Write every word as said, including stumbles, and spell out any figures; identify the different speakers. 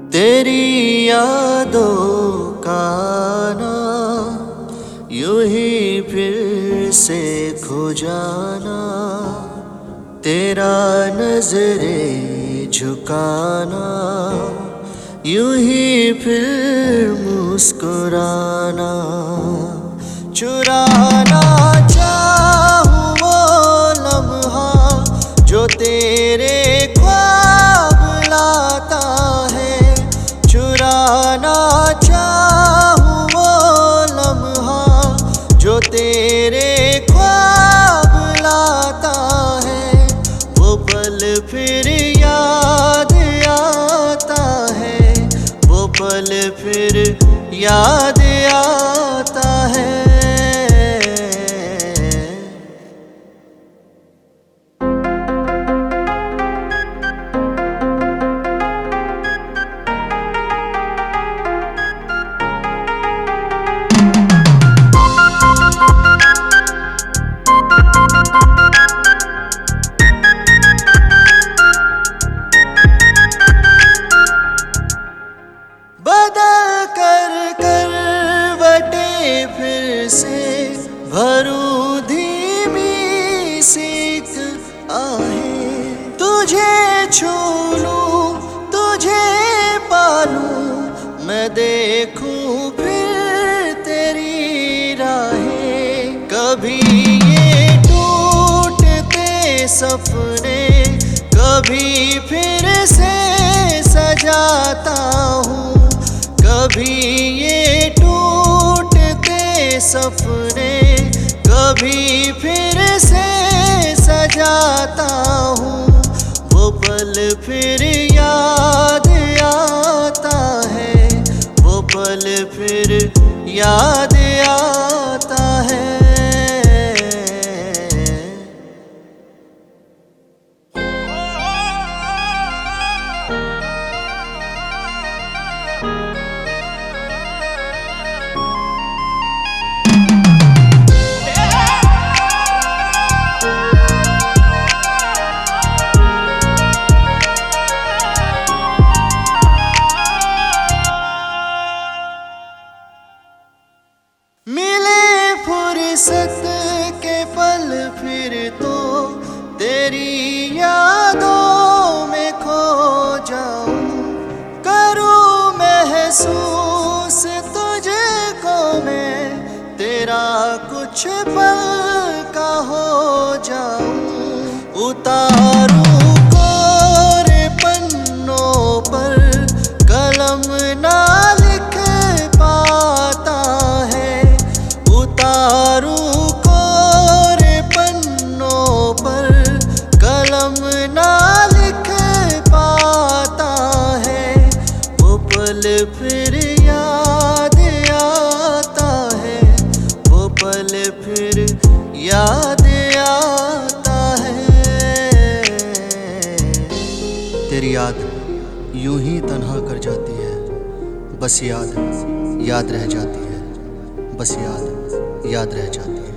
Speaker 1: तेरी यादों का ना यूं ही फिर से खो जाना, तेरा नजरे झुकाना, यूं ही फिर मुस्कुराना, चुराना चाहूं वो लम्हा जो तेरे ख्वाब लाता है, चुराना चाहूं वो लम्हा जो तेरे ख्वाब लाता है, वो पल फिर याद आता है, वो पल फिर याद आता है। बदल कर करवटे फिर से भरूं धीमी सीख आहे, तुझे छू लूं तुझे पालूं, मैं देखूं फिर तेरी राहें, कभी ये टूटते सपने कभी फिर से सजाता हूँ, कभी ये टूटते सपने कभी फिर से सजाता हूँ, वो पल फिर याद आता है, वो पल फिर याद आता है। मिले फुर्सत के पल फिर तो तेरी यादों में खो जाऊं, करूं महसूस तुझको मैं, तेरा कुछ पल का हो जाऊं, उतारूं कोरे पन्नों पर कलम ना लिख पाता है, उतारूं कोरे पन्नों पर कलम ना लिख पाता है, वो पल फिर याद आता है, वो पल फिर याद आता है। तेरी याद यूं ही तन्हा कर जाती है, बस याद याद रह जाती है, बस याद याद रह जाती है।